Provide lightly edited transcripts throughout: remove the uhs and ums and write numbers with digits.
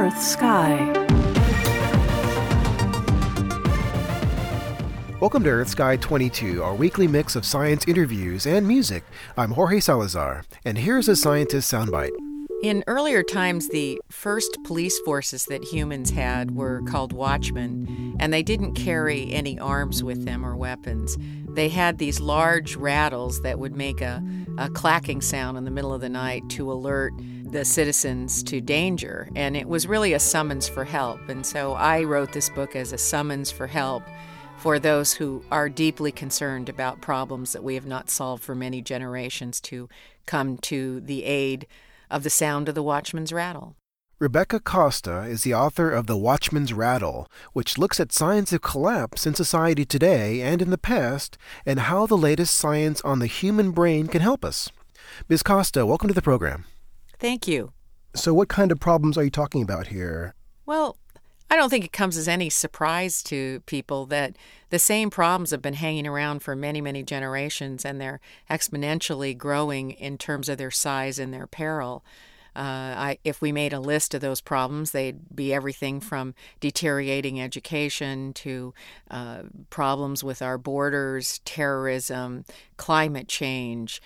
Earth Sky. Welcome to Earth Sky 22, our weekly mix of science interviews and music. I'm Jorge Salazar, and here's a scientist soundbite. In earlier times, the first police forces that humans had were called watchmen, and they didn't carry any arms with them or weapons. They had these large rattles that would make a clacking sound in the middle of the night to alert the citizens to danger, and it was really a summons for help. And so I wrote this book as a summons for help for those who are deeply concerned about problems that we have not solved for many generations to come to the aid of the sound of the watchman's rattle. Rebecca Costa is the author of The Watchman's Rattle, which looks at signs of collapse in society today and in the past, and how the latest science on the human brain can help us. Ms. Costa, welcome to the program. Thank you. So what kind of problems are you talking about here? Well, I don't think it comes as any surprise to people that the same problems have been hanging around for many, many generations, and they're exponentially growing in terms of their size and their peril. If we made a list of those problems, they'd be everything from deteriorating education to problems with our borders, terrorism, climate change,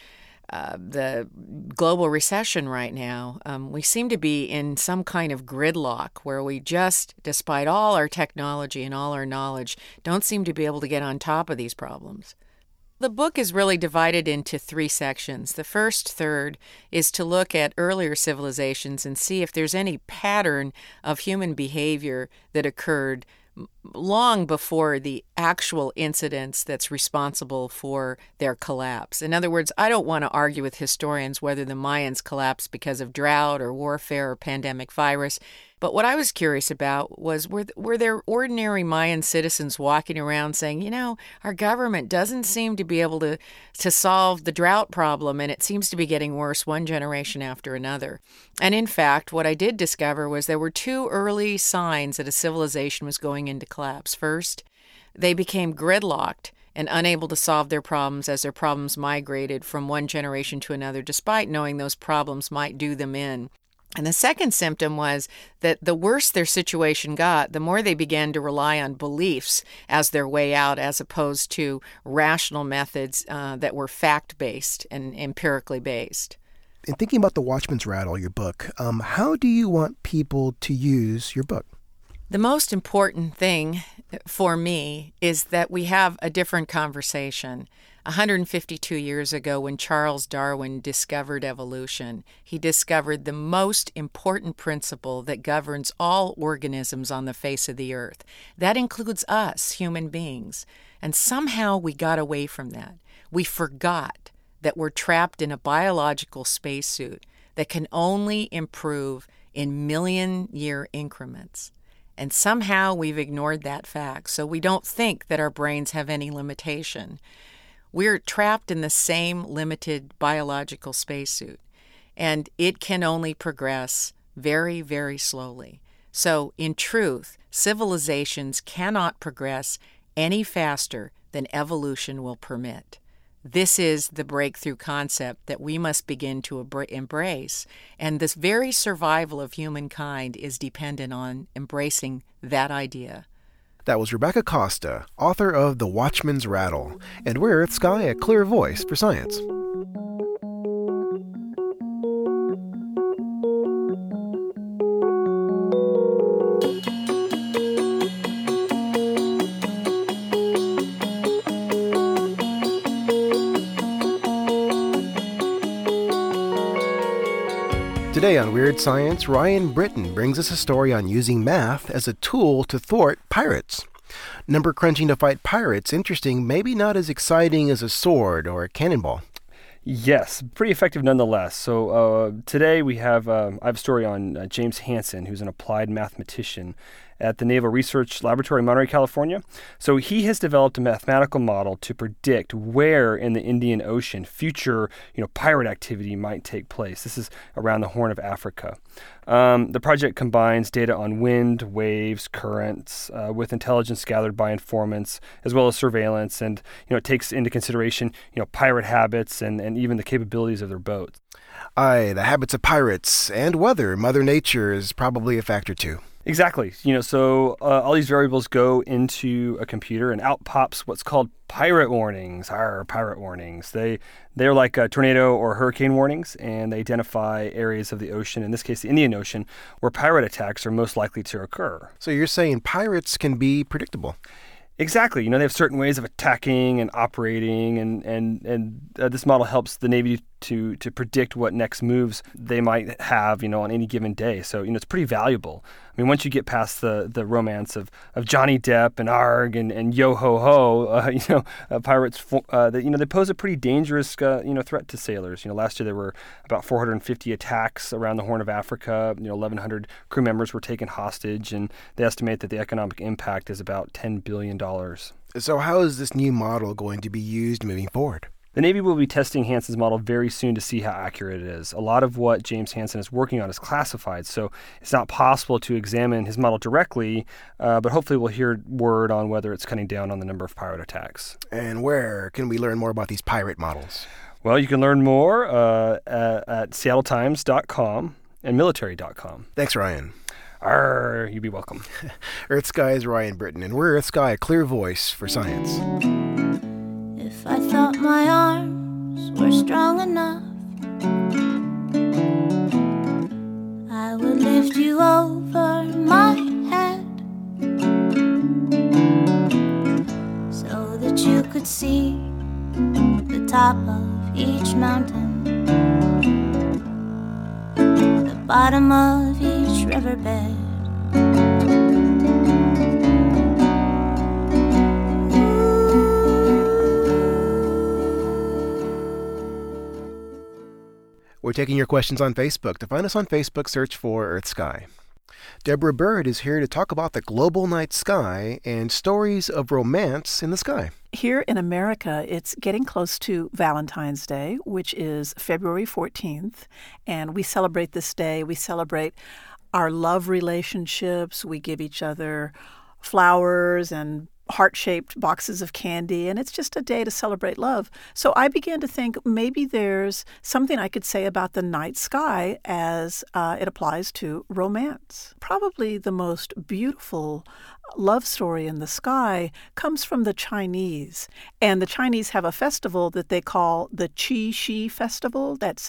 the global recession right now. We seem to be in some kind of gridlock where we just, despite all our technology and all our knowledge, don't seem to be able to get on top of these problems. The book is really divided into three sections. The first third is to look at earlier civilizations and see if there's any pattern of human behavior that occurred long before the actual incidents that's responsible for their collapse. In other words, I don't want to argue with historians whether the Mayans collapsed because of drought or warfare or pandemic virus. But what I was curious about was, were there ordinary Mayan citizens walking around saying, you know, our government doesn't seem to be able to solve the drought problem, and it seems to be getting worse one generation after another. And in fact, what I did discover was there were two early signs that a civilization was going into collapse. First, they became gridlocked and unable to solve their problems as their problems migrated from one generation to another, despite knowing those problems might do them in. And the second symptom was that the worse their situation got, the more they began to rely on beliefs as their way out, as opposed to rational methods that were fact-based and empirically based. In thinking about The Watchman's Rattle, your book, how do you want people to use your book? The most important thing for me is that we have a different conversation. 152 years ago, when Charles Darwin discovered evolution, he discovered the most important principle that governs all organisms on the face of the earth. That includes us, human beings. And somehow we got away from that. We forgot that we're trapped in a biological spacesuit that can only improve in million-year increments. And somehow we've ignored that fact, so we don't think that our brains have any limitation. We're trapped in the same limited biological spacesuit, and it can only progress very, very slowly. So, in truth, civilizations cannot progress any faster than evolution will permit. This is the breakthrough concept that we must begin to embrace, and this very survival of humankind is dependent on embracing that idea. That was Rebecca Costa, author of The Watchman's Rattle, and we're Earth Sky, a clear voice for science. Today on Weird Science, Ryan Britton brings us a story on using math as a tool to thwart pirates. Number crunching to fight pirates, interesting, maybe not as exciting as a sword or a cannonball. Yes, pretty effective nonetheless. So today I have a story on James Hansen, who's an applied mathematician, at the Naval Research Laboratory in Monterey, California. So he has developed a mathematical model to predict where in the Indian Ocean future, pirate activity might take place. This is around the Horn of Africa. The project combines data on wind, waves, currents, with intelligence gathered by informants, as well as surveillance, and it takes into consideration pirate habits and even the capabilities of their boats. Aye, the habits of pirates and weather. Mother Nature is probably a factor too. Exactly. So all these variables go into a computer, and out pops what's called pirate warnings. Pirate warnings. They're like tornado or hurricane warnings, and they identify areas of the ocean, in this case the Indian Ocean, where pirate attacks are most likely to occur. So you're saying pirates can be predictable? Exactly. They have certain ways of attacking and operating, and this model helps the Navy to predict what next moves they might have, on any given day. So, it's pretty valuable. I mean, once you get past the romance of Johnny Depp and Arg and Yo Ho Ho, pirates, they pose a pretty dangerous, threat to sailors. Last year there were about 450 attacks around the Horn of Africa. 1,100 crew members were taken hostage, and they estimate that the economic impact is about $10 billion. So how is this new model going to be used moving forward? The Navy will be testing Hansen's model very soon to see how accurate it is. A lot of what James Hansen is working on is classified, so it's not possible to examine his model directly, but hopefully we'll hear word on whether it's cutting down on the number of pirate attacks. And where can we learn more about these pirate models? Well, you can learn more at seattletimes.com and military.com. Thanks, Ryan. You'd be welcome. Earth Sky is Ryan Britton, and we're Earth Sky, a clear voice for science. If I thought my arms were strong enough, I would lift you over my head so that you could see the top of each mountain, the bottom of each riverbed. We're taking your questions on Facebook. To find us on Facebook, search for Earth Sky. Deborah Bird is here to talk about the global night sky and stories of romance in the sky. Here in America, it's getting close to Valentine's Day, which is February 14th, and we celebrate this day. We celebrate our love relationships. We give each other flowers and heart-shaped boxes of candy, and it's just a day to celebrate love. So I began to think maybe there's something I could say about the night sky as it applies to romance. Probably the most beautiful love story in the sky comes from the Chinese. And the Chinese have a festival that they call the Qixi Festival. That's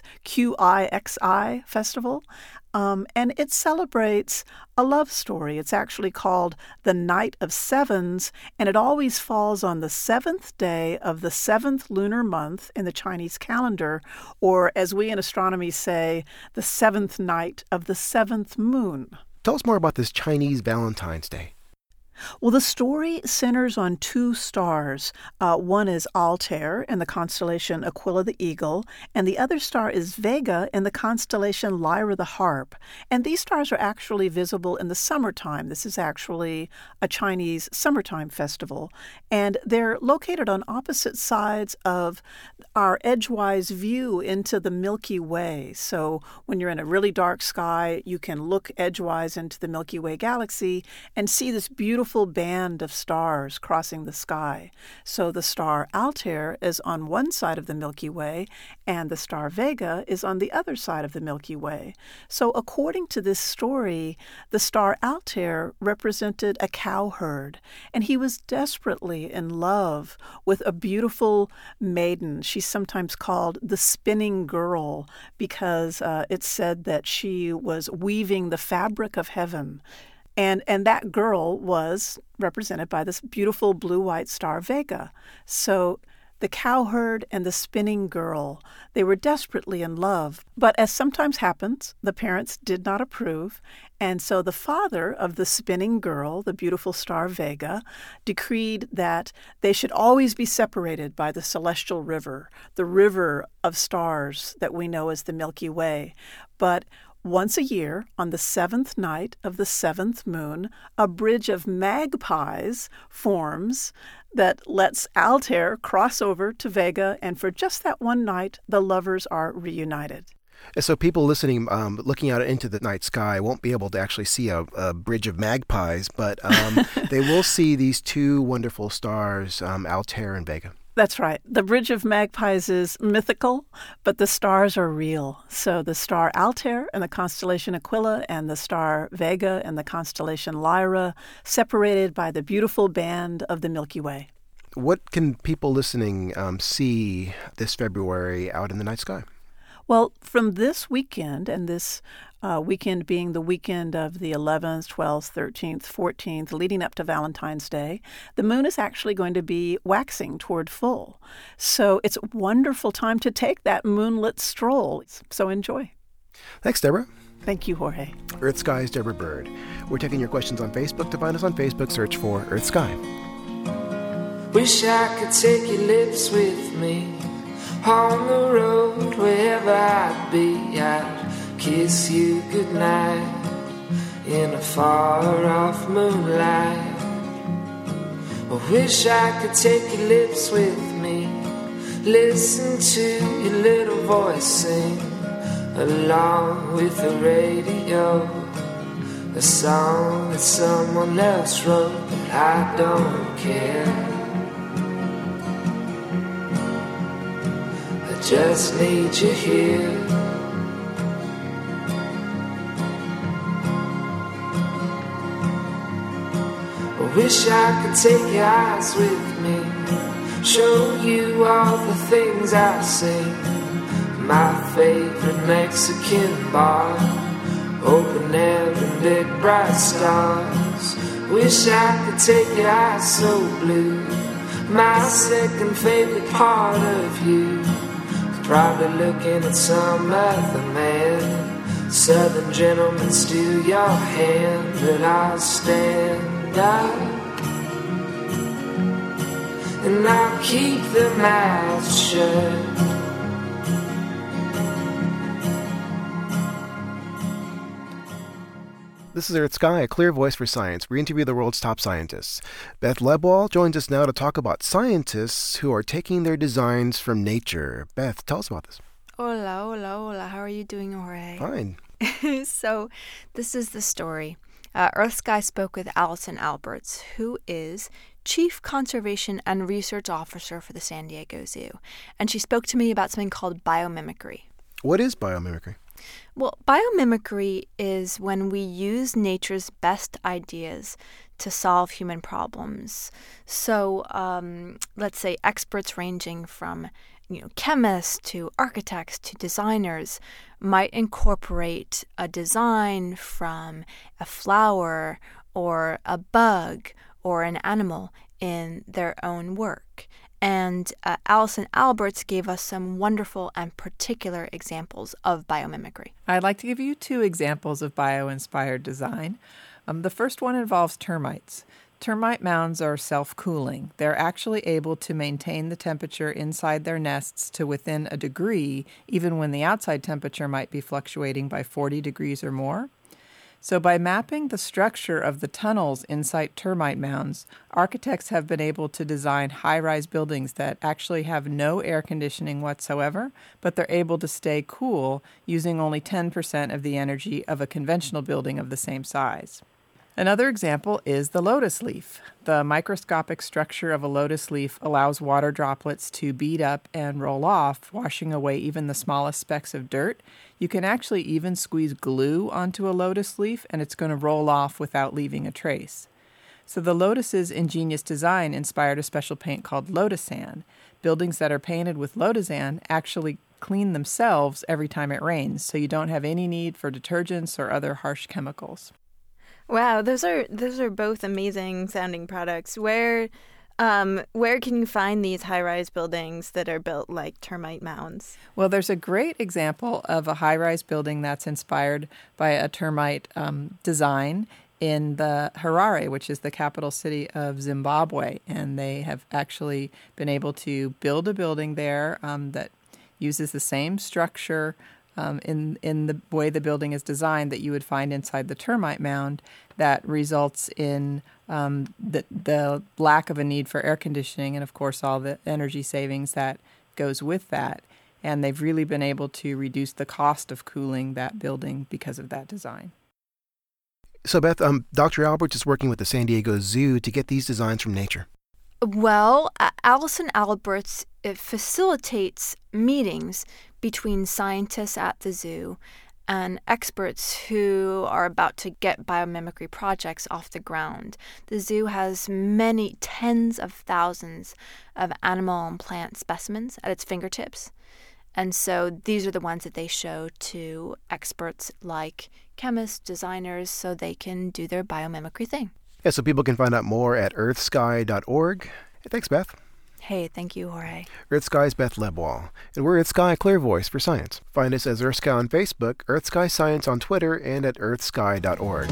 Qixi Festival. And it celebrates a love story. It's actually called the Night of Sevens, and it always falls on the 7th day of the 7th lunar month in the Chinese calendar, or as we in astronomy say, the 7th night of the 7th moon. Tell us more about this Chinese Valentine's Day. Well, the story centers on two stars. One is Altair in the constellation Aquila the Eagle, and the other star is Vega in the constellation Lyra the Harp. And these stars are actually visible in the summertime. This is actually a Chinese summertime festival. And they're located on opposite sides of our edgewise view into the Milky Way. So when you're in a really dark sky, you can look edgewise into the Milky Way galaxy and see this beautiful band of stars crossing the sky. So the star Altair is on one side of the Milky Way, and the star Vega is on the other side of the Milky Way. So according to this story, the star Altair represented a cowherd, and he was desperately in love with a beautiful maiden. She's sometimes called the spinning girl because it's said that she was weaving the fabric of heaven. And that girl was represented by this beautiful blue-white star Vega. So the cowherd and the spinning girl, they were desperately in love. But as sometimes happens, the parents did not approve. And so the father of the spinning girl, the beautiful star Vega, decreed that they should always be separated by the celestial river, the river of stars that we know as the Milky Way. But Once a year, on the 7th night of the 7th moon, a bridge of magpies forms that lets Altair cross over to Vega, and for just that one night, the lovers are reunited. So people listening, looking out into the night sky, won't be able to actually see a bridge of magpies, but they will see these two wonderful stars, Altair and Vega. That's right. The Bridge of Magpies is mythical, but the stars are real. So the star Altair in the constellation Aquila and the star Vega in the constellation Lyra, separated by the beautiful band of the Milky Way. What can people listening see this February out in the night sky? Well, from this weekend, and this weekend being the weekend of the 11th, 12th, 13th, 14th, leading up to Valentine's Day, the moon is actually going to be waxing toward full. So it's a wonderful time to take that moonlit stroll. So enjoy. Thanks, Deborah. Thank you, Jorge. Earth Sky's Deborah Bird. We're taking your questions on Facebook. To find us on Facebook, search for Earth Sky. Wish I could take your lips with me on the road, wherever I'd be. I'd kiss you goodnight in a far-off moonlight. I wish I could take your lips with me, listen to your little voice sing along with the radio, a song that someone else wrote, but I don't care. I just need you here. I wish I could take your eyes with me, show you all the things I see. My favorite Mexican bar, open air and big bright stars. Wish I could take your eyes so blue. My second favorite part of you, probably looking at some other man. Southern gentlemen steal your hand, but I'll stand up and I'll keep the mouth shut. This is Earth Sky, a clear voice for science. We interview the world's top scientists. Beth Lebwall joins us now to talk about scientists who are taking their designs from nature. Beth, tell us about this. Hola, hola, hola. How are you doing, Jorge? Fine. So, this is the story. Earth Sky spoke with Allison Alberts, who is Chief Conservation and Research Officer for the San Diego Zoo. And she spoke to me about something called biomimicry. What is biomimicry? Well, biomimicry is when we use nature's best ideas to solve human problems. So, let's say experts ranging from chemists to architects to designers might incorporate a design from a flower or a bug or an animal in their own work. And Allison Alberts gave us some wonderful and particular examples of biomimicry. I'd like to give you 2 examples of bio-inspired design. The first one involves termites. Termite mounds are self-cooling. They're actually able to maintain the temperature inside their nests to within a degree, even when the outside temperature might be fluctuating by 40 degrees or more. So by mapping the structure of the tunnels inside termite mounds, architects have been able to design high-rise buildings that actually have no air conditioning whatsoever, but they're able to stay cool using only 10% of the energy of a conventional building of the same size. Another example is the lotus leaf. The microscopic structure of a lotus leaf allows water droplets to bead up and roll off, washing away even the smallest specks of dirt. You can actually even squeeze glue onto a lotus leaf, and it's going to roll off without leaving a trace. So the lotus's ingenious design inspired a special paint called Lotusan. Buildings that are painted with Lotusan actually clean themselves every time it rains, so you don't have any need for detergents or other harsh chemicals. Wow, those are both amazing sounding products. Where can you find these high-rise buildings that are built like termite mounds? Well, there's a great example of a high-rise building that's inspired by a termite design in the Harare, which is the capital city of Zimbabwe. And they have actually been able to build a building there that uses the same structure in the way the building is designed that you would find inside the termite mound that results in the lack of a need for air conditioning and, of course, all the energy savings that goes with that. And they've really been able to reduce the cost of cooling that building because of that design. So, Beth, Dr. Alberts is working with the San Diego Zoo to get these designs from nature. Well, Allison Alberts facilitates meetings between scientists at the zoo and experts who are about to get biomimicry projects off the ground. The zoo has many tens of thousands of animal and plant specimens at its fingertips. And so these are the ones that they show to experts like chemists, designers, so they can do their biomimicry thing. Yeah, so people can find out more at earthsky.org. Hey, thanks, Beth. Hey, thank you, Jorge. EarthSky's Beth Lebwall, and we're EarthSky, Clear Voice for Science. Find us as EarthSky on Facebook, EarthSky Science on Twitter, and at earthsky.org.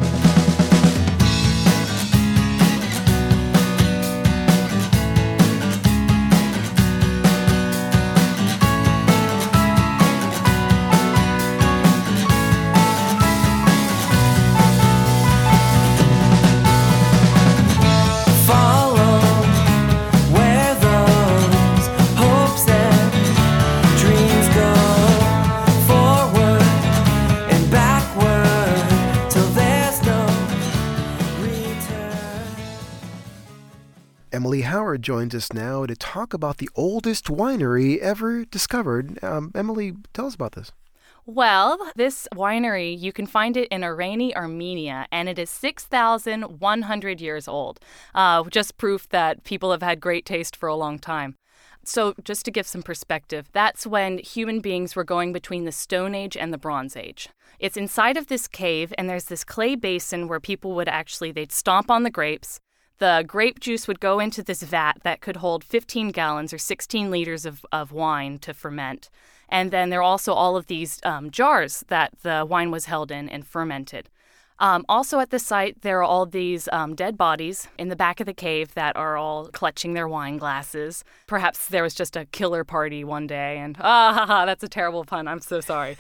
Emily Howard joins us now to talk about the oldest winery ever discovered. Emily, tell us about this. Well, this winery, you can find it in Orani, Armenia, and it is 6,100 years old. Just proof that people have had great taste for a long time. So just to give some perspective, that's when human beings were going between the Stone Age and the Bronze Age. It's inside of this cave, and there's this clay basin where people they'd stomp on the grapes. The grape juice would go into this vat that could hold 15 gallons or 16 liters of wine to ferment. And then there are also all of these jars that the wine was held in and fermented. Also at the site, there are all these dead bodies in the back of the cave that are all clutching their wine glasses. Perhaps there was just a killer party one day, and that's a terrible pun. I'm so sorry.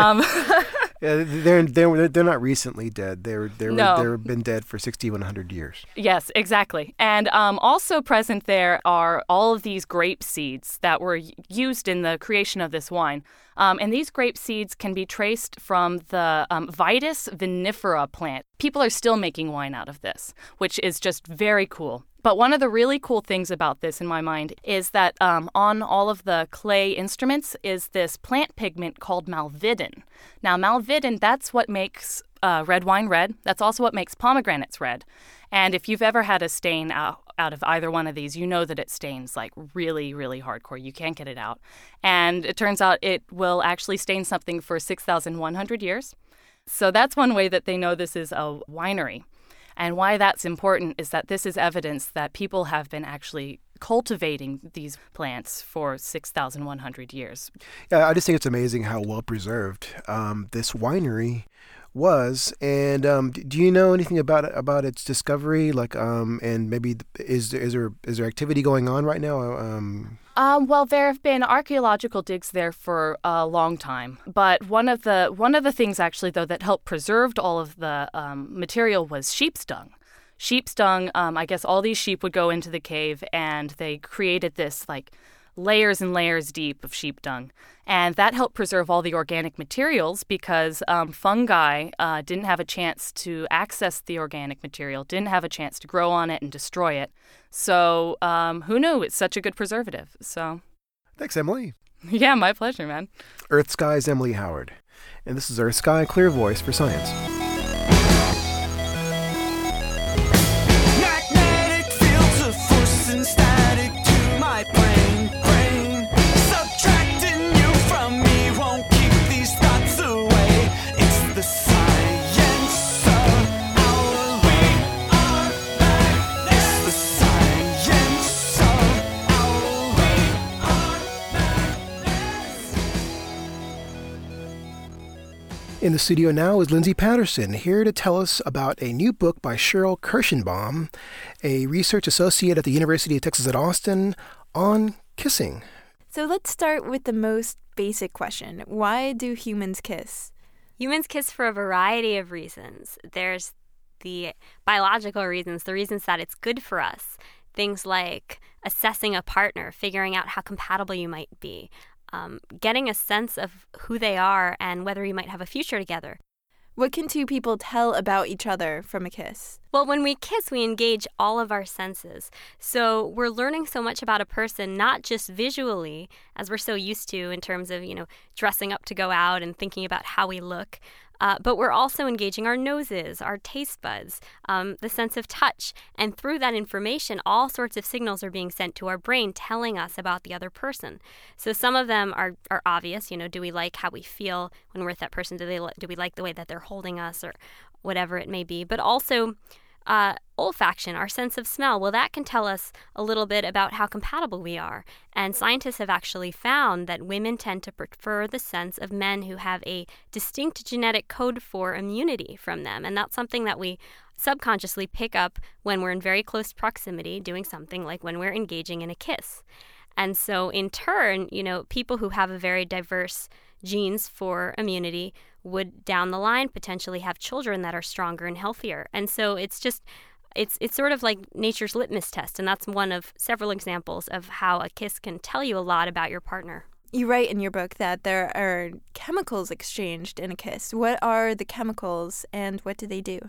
Yeah, they're not recently dead. They've been dead for 6,100 years. Yes, exactly. And also present there are all of these grape seeds that were used in the creation of this wine. And these grape seeds can be traced from the Vitis vinifera plant. People are still making wine out of this, which is just very cool. But one of the really cool things about this, in my mind, is that on all of the clay instruments is this plant pigment called malvidin. Now, malvidin, that's what makes red wine red. That's also what makes pomegranates red. And if you've ever had a stain out of either one of these, you know that it stains like really, really hardcore. You can't get it out. And it turns out it will actually stain something for 6,100 years. So that's one way that they know this is a winery. And why that's important is that this is evidence that people have been actually cultivating these plants for 6,100 years. Yeah, I just think it's amazing how well preserved this winery was. And do you know anything about its discovery? And maybe is there activity going on right now? Well, there have been archaeological digs there for a long time, but one of the things actually though that helped preserve all of the material was sheep's dung. Sheep's dung. I guess all these sheep would go into the cave, and they created this layers and layers deep of sheep dung. And that helped preserve all the organic materials because fungi didn't have a chance to access the organic material, didn't have a chance to grow on it and destroy it. So who knew? It's such a good preservative. So thanks, Emily. Yeah, my pleasure, man. Earth Sky's Emily Howard. And this is Earth Sky, Clear Voice for Science. Magnetic fields of force and static to my brain. Subtracting you from me won't keep these thoughts away. It's the science of our we are madness. It's the science of our we are madness. In the studio now is Lindsay Patterson, here to tell us about a new book by Cheryl Kirschenbaum, a research associate at the University of Texas at Austin, on kissing. So let's start with the most basic question. Why do humans kiss? Humans kiss for a variety of reasons. There's the biological reasons, the reasons that it's good for us. Things like assessing a partner, figuring out how compatible you might be, getting a sense of who they are and whether you might have a future together. What can two people tell about each other from a kiss? Well, when we kiss, we engage all of our senses. So we're learning so much about a person, not just visually, as we're so used to in terms of, dressing up to go out and thinking about how we look. But we're also engaging our noses, our taste buds, the sense of touch. And through that information, all sorts of signals are being sent to our brain telling us about the other person. So some of them are obvious. Do we like how we feel when we're with that person? Do we like the way that they're holding us or whatever it may be? But also olfaction, our sense of smell. Well, that can tell us a little bit about how compatible we are. And scientists have actually found that women tend to prefer the scents of men who have a distinct genetic code for immunity from them. And that's something that we subconsciously pick up when we're in very close proximity doing something like when we're engaging in a kiss. And so in turn, people who have a very diverse genes for immunity would down the line potentially have children that are stronger and healthier. And so it's sort of like nature's litmus test, and that's one of several examples of how a kiss can tell you a lot about your partner. You write in your book that there are chemicals exchanged in a kiss. What are the chemicals and what do they do?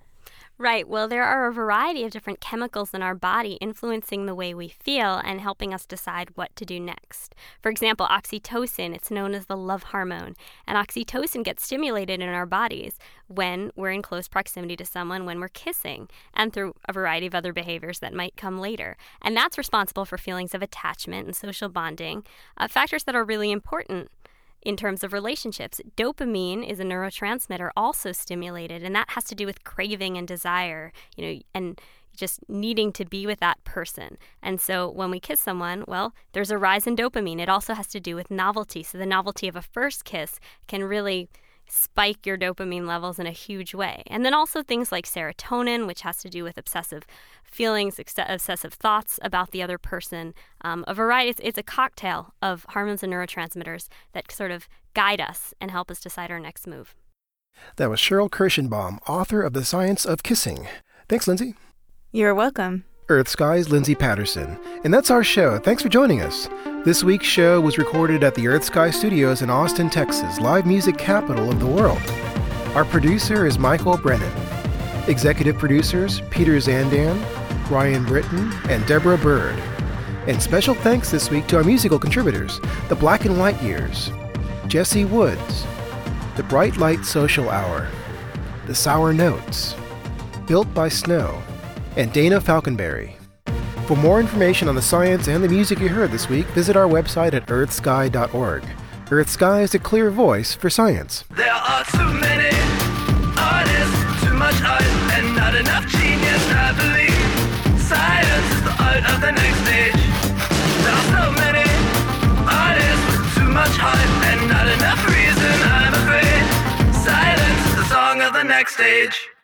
Right. Well, there are a variety of different chemicals in our body influencing the way we feel and helping us decide what to do next. For example, oxytocin, it's known as the love hormone. And oxytocin gets stimulated in our bodies when we're in close proximity to someone, when we're kissing, and through a variety of other behaviors that might come later. And that's responsible for feelings of attachment and social bonding, factors that are really important in terms of relationships. Dopamine is a neurotransmitter also stimulated, and that has to do with craving and desire, and just needing to be with that person. And so when we kiss someone, well, there's a rise in dopamine. It also has to do with novelty. So the novelty of a first kiss can really spike your dopamine levels in a huge way. And then also things like serotonin, which has to do with obsessive feelings, obsessive thoughts about the other person. A variety. It's a cocktail of hormones and neurotransmitters that sort of guide us and help us decide our next move. That was Cheryl Kirschenbaum, author of The Science of Kissing. Thanks, Lindsay. You're welcome. Earth Sky's Lindsay Patterson. And that's our show. Thanks for joining us. This week's show was recorded at the Earth Sky Studios in Austin, Texas, live music capital of the world. Our producer is Michael Brennan. Executive producers, Peter Zandan, Ryan Britton, and Deborah Bird. And special thanks this week to our musical contributors, the Black and White Years, Jesse Woods, the Bright Light Social Hour, the Sour Notes, Built by Snow, and Dana Falconberry. For more information on the science and the music you heard this week, visit our website at earthsky.org. Earth Sky is a clear voice for science. There are too many artists, too much art, and not enough genius, I believe. Science is the art of the next stage. There are so many artists with too much heart, and not enough reason, I'm afraid. Silence is the song of the next stage.